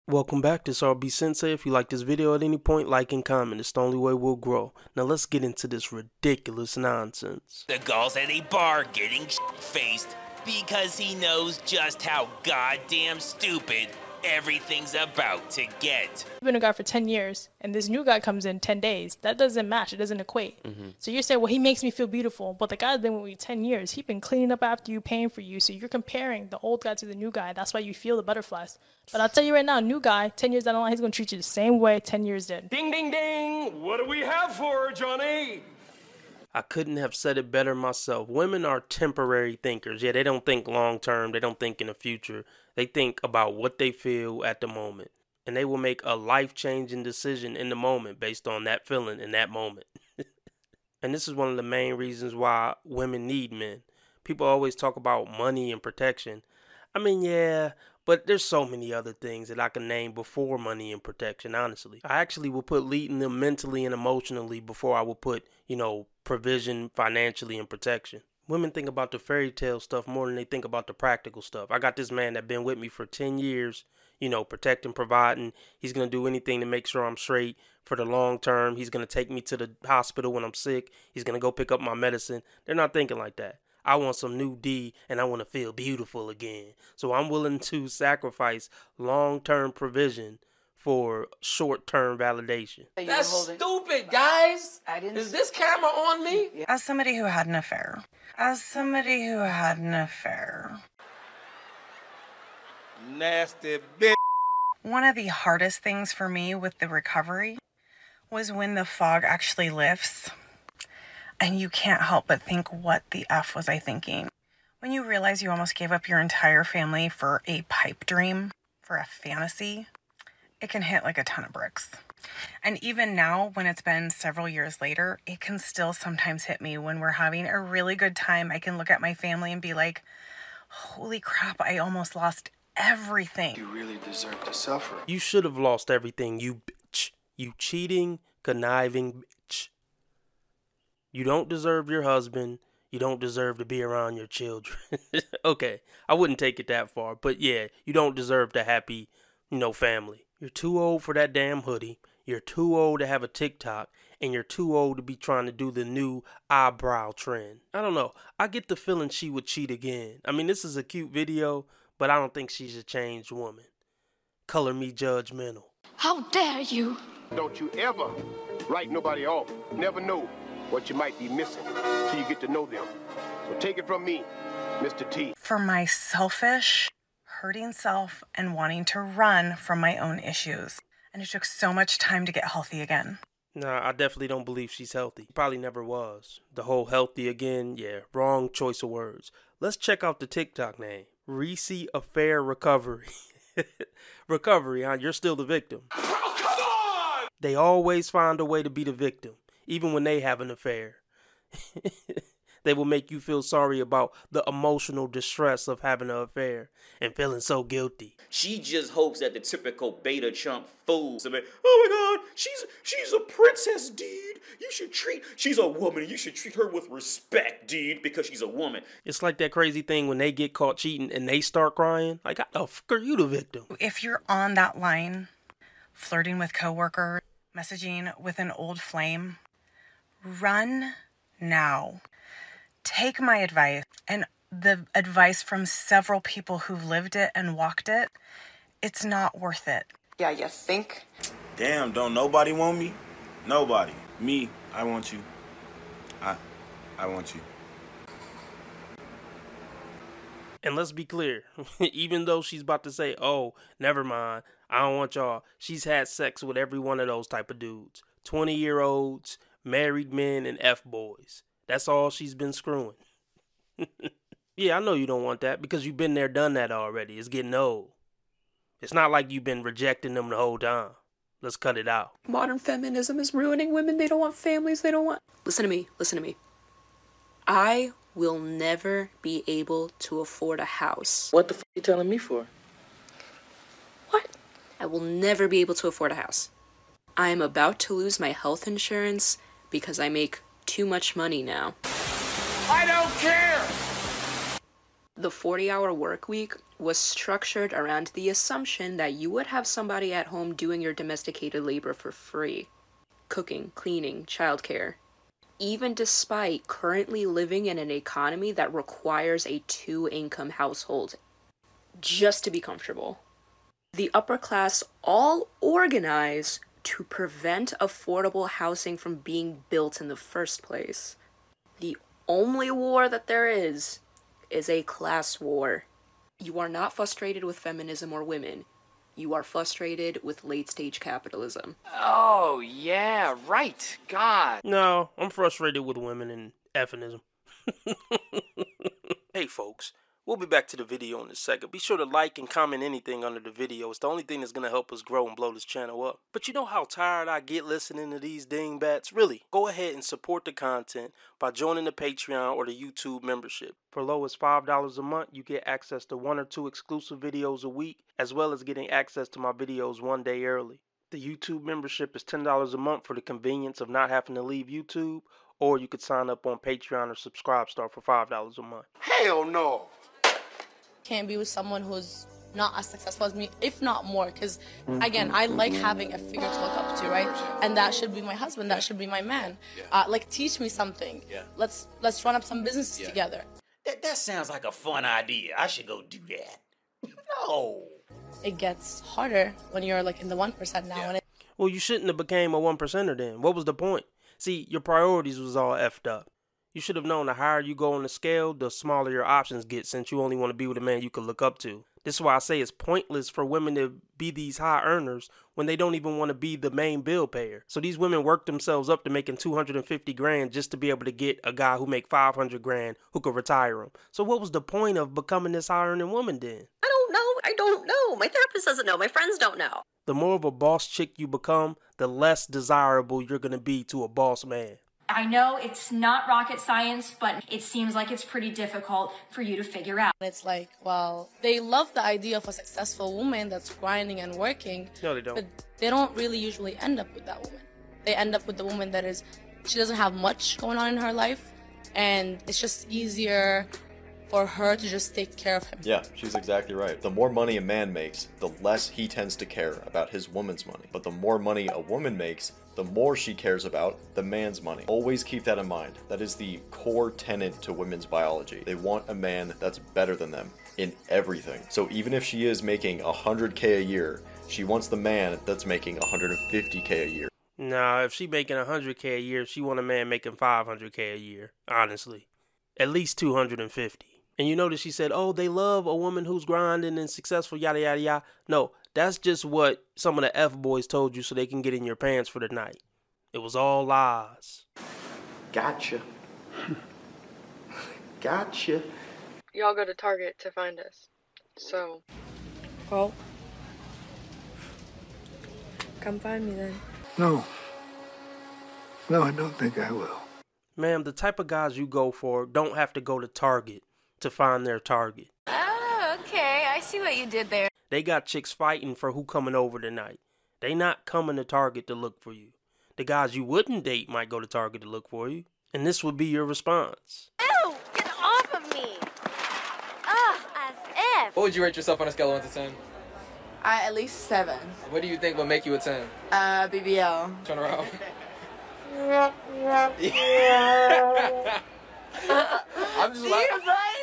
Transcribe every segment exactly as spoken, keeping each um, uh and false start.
Welcome back to R B Sensei. If you like this video at any point, like and comment. It's the only way we'll grow. Now let's get into this ridiculous nonsense. The guy's at a bar getting faced because he knows just how goddamn stupid everything's about to get. You've been a guy for ten years, and this new guy comes in ten days. That doesn't match. It doesn't equate. Mm-hmm. So you're saying, well, he makes me feel beautiful, but the guy's been with you ten years. He's been cleaning up after you, paying for you. So you're comparing the old guy to the new guy. That's why you feel the butterflies. But I'll tell you right now, new guy, ten years down the line, he's going to treat you the same way ten years did. Ding, ding, ding. What do we have for her, Johnny? I couldn't have said it better myself. Women are temporary thinkers. Yeah, they don't think long term. They don't think in the future. They think about what they feel at the moment. And they will make a life-changing decision in the moment based on that feeling in that moment. And this is one of the main reasons why women need men. People always talk about money and protection. I mean, yeah, but there's so many other things that I can name before money and protection, honestly. I actually will put leading them mentally and emotionally before I will put, you know, provision financially and protection. Women think about the fairy tale stuff more than they think about the practical stuff. I got this man that been with me for ten years, you know, protecting, providing. He's going to do anything to make sure I'm straight for the long term. He's going to take me to the hospital when I'm sick. He's going to go pick up my medicine. They're not thinking like that. I want some new D and I want to feel beautiful again. So I'm willing to sacrifice long-term provision for short-term validation. That's stupid, guys. I didn't. Is this camera on me? As somebody who had an affair, as somebody who had an affair, Nasty bitch. one of the hardest things for me with the recovery was when the fog actually lifts and you can't help but think, what the F was I thinking? When you realize you almost gave up your entire family for a pipe dream, for a fantasy, it can hit like a ton of bricks. And even now, when it's been several years later, it can still sometimes hit me when we're having a really good time. I can look at my family and be like, holy crap, I almost lost everything. You really deserve to suffer. You should have lost everything, you bitch. You cheating, conniving bitch. You don't deserve your husband. You don't deserve to be around your children. Okay, I wouldn't take it that far. But yeah, you don't deserve the happy, you know, family. You're too old for that damn hoodie. You're too old to have a TikTok. And you're too old to be trying to do the new eyebrow trend. I don't know. I get the feeling she would cheat again. I mean, this is a cute video, but I don't think she's a changed woman. Color me judgmental. How dare you? Don't you ever write nobody off. Never know what you might be missing till you get to know them. So take it from me, Mister T. For my selfish, hurting self and wanting to run from my own issues. And it took so much time to get healthy again. Nah, I definitely don't believe she's healthy. Probably never was. The whole healthy again, yeah, wrong choice of words. Let's check out the TikTok name. Reese Affair Recovery. Recovery, huh? You're still the victim. Oh, come on! They always find a way to be the victim, even when they have an affair. They will make you feel sorry about the emotional distress of having an affair and feeling so guilty. She just hopes that the typical beta chump fools say, oh my God, she's she's a princess, dude. You should treat, she's a woman. You should treat her with respect, dude, because she's a woman. It's like that crazy thing when they get caught cheating and they start crying. Like, how the fuck are you the victim? If you're on that line, flirting with coworkers, messaging with an old flame, run now. Take my advice, and the advice from several people who've lived it and walked it. It's not worth it. Yeah, you think? Damn, don't nobody want me? Nobody. Me, I want you. I, I want you. And let's be clear, even though she's about to say, oh, never mind, I don't want y'all, she's had sex with every one of those type of dudes. twenty-year-olds, married men, and F-boys. That's all she's been screwing. Yeah, I know you don't want that because you've been there, done that already. It's getting old. It's not like you've been rejecting them the whole time. Let's cut it out. Modern feminism is ruining women. They don't want families. They don't want... Listen to me. Listen to me. I will never be able to afford a house. What the f*** are you telling me for? What? I will never be able to afford a house. I am about to lose my health insurance because I make too much money now. I don't care! The forty-hour work week was structured around the assumption that you would have somebody at home doing your domesticated labor for free. Cooking, cleaning, childcare. Even despite currently living in an economy that requires a two-income household just to be comfortable. The upper class all organize to prevent affordable housing from being built in the first place. The only war that there is is a class war. You are not frustrated with feminism or women. You are frustrated with late-stage capitalism. Oh, yeah, right. God. No, I'm frustrated with women and effinism. Hey, folks. We'll be back to the video in a second. Be sure to like and comment anything under the video. It's the only thing that's going to help us grow and blow this channel up. But you know how tired I get listening to these dingbats? Really, go ahead and support the content by joining the Patreon or the YouTube membership. For low as five dollars a month, you get access to one or two exclusive videos a week, as well as getting access to my videos one day early. The YouTube membership is ten dollars a month for the convenience of not having to leave YouTube, or you could sign up on Patreon or Subscribestar for five dollars a month. Hell no! Can't be with someone who's not as successful as me, if not more, because again, I like having a figure to look up to, right? And that should be my husband, that should be my man. Yeah. Uh, like, teach me something. Yeah. Let's let's run up some businesses Yeah. together. That, that sounds like a fun idea. I should go do that. No. It gets harder when you're like in the one percent now. And it, Well, you shouldn't have became a one percenter then. What was the point? See, your priorities was all effed up. You should have known the higher you go on the scale, the smaller your options get, since you only want to be with a man you can look up to. This is why I say it's pointless for women to be these high earners when they don't even want to be the main bill payer. So these women work themselves up to making two hundred fifty grand just to be able to get a guy who make five hundred grand who could retire him. So what was the point of becoming this high earning woman then? I don't know. I don't know. My therapist doesn't know. My friends don't know. The more of a boss chick you become, the less desirable you're going to be to a boss man. I know it's not rocket science, but it seems like it's pretty difficult for you to figure out. it's like, well, they love the idea of a successful woman that's grinding and working. No, they don't. But they don't really usually end up with that woman. They end up with the woman that is, she doesn't have much going on in her life, and it's just easier for her to just take care of him. Yeah, she's exactly right. The more money a man makes, the less he tends to care about his woman's money. But the more money a woman makes, the more she cares about the man's money. Always keep that in mind. That is the core tenet to women's biology. They want a man that's better than them in everything. So even if she is making one hundred K a year, she wants the man that's making one hundred fifty K a year. Nah, if she making one hundred K a year, she want a man making five hundred K a year, honestly. At least two hundred fifty. And you notice she said, oh, they love a woman who's grinding and successful, yada, yada, yada. No, that's just what some of the F-boys told you so they can get in your pants for the night. It was all lies. Gotcha. Gotcha. Y'all go to Target to find us. So. Well, come find me then. No. No, I don't think I will. Ma'am, the type of guys you go for don't have to go to Target to find their target. Oh, okay. I see what you did there. They got chicks fighting for who coming over tonight. They not coming to Target to look for you. The guys you wouldn't date might go to Target to look for you. And this would be your response. Ew! Get off of me! Ugh, as if. What would you rate yourself on a scale of one to ten? Uh, at least seven. What do you think would make you a ten? Uh, B B L. Turn around. I'm just like.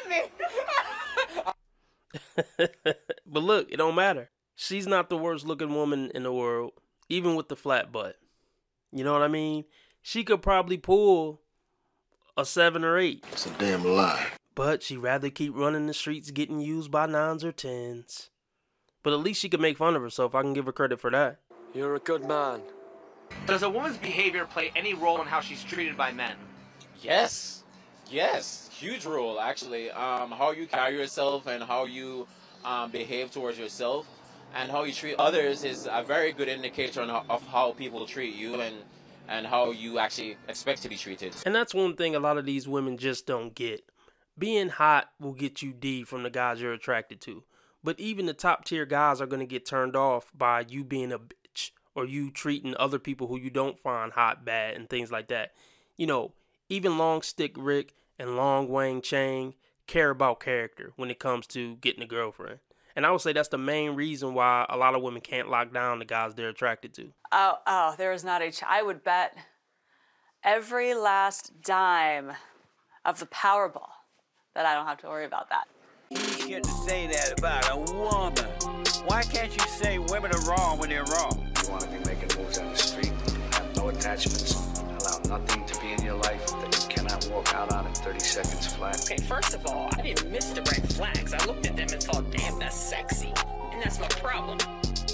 But look, it don't matter. She's not the worst looking woman in the world, even with the flat butt. You know what I mean? She could probably pull a seven or eight. It's a damn lie. But she'd rather keep running the streets getting used by nines or tens. But at least she could make fun of herself. I can give her credit for that. You're a good man. Does a woman's behavior play any role in how she's treated by men? Yes. Yes. Huge role, actually. Um, how you carry yourself and how you um, behave towards yourself and how you treat others is a very good indicator on how, of how people treat you and, and how you actually expect to be treated. And that's one thing a lot of these women just don't get. Being hot will get you D from the guys you're attracted to. But even the top tier guys are going to get turned off by you being a bitch or you treating other people who you don't find hot bad and things like that. You know, even Long Stick Rick and Long Wang Chang care about character when it comes to getting a girlfriend. And I would say that's the main reason why a lot of women can't lock down the guys they're attracted to. Oh, oh, there is not a... Ch- I would bet every last dime of the Powerball that I don't have to worry about that. You shouldn't say that about a woman. Why can't you say women are wrong when they're wrong? You want to be making moves on the street, have no attachments, allow nothing to be in your life that you cannot walk out on in thirty seconds flat. Okay, first of all, I didn't miss the red flags. I looked at them and thought, damn, that's sexy. And that's my problem.